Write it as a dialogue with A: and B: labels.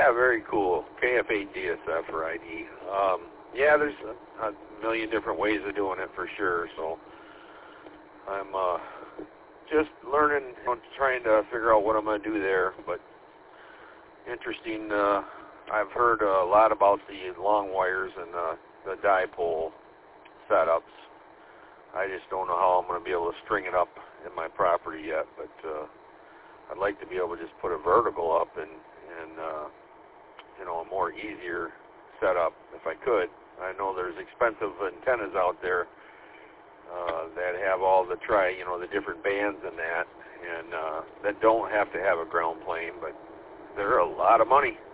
A: Yeah, very cool. KF8DSF for ID. Yeah, there's a million different ways of doing it for sure. So I'm just learning, trying to figure out what I'm going to do there. But interesting. I've heard a lot about the long wires and the dipole setups. I just don't know how I'm going to be able to string it up in my property yet. But I'd like to be able to just put a vertical up and a more easier setup if I could. I know there's expensive antennas out there that have all the the different bands and that don't have to have a ground plane, but they're a lot of money.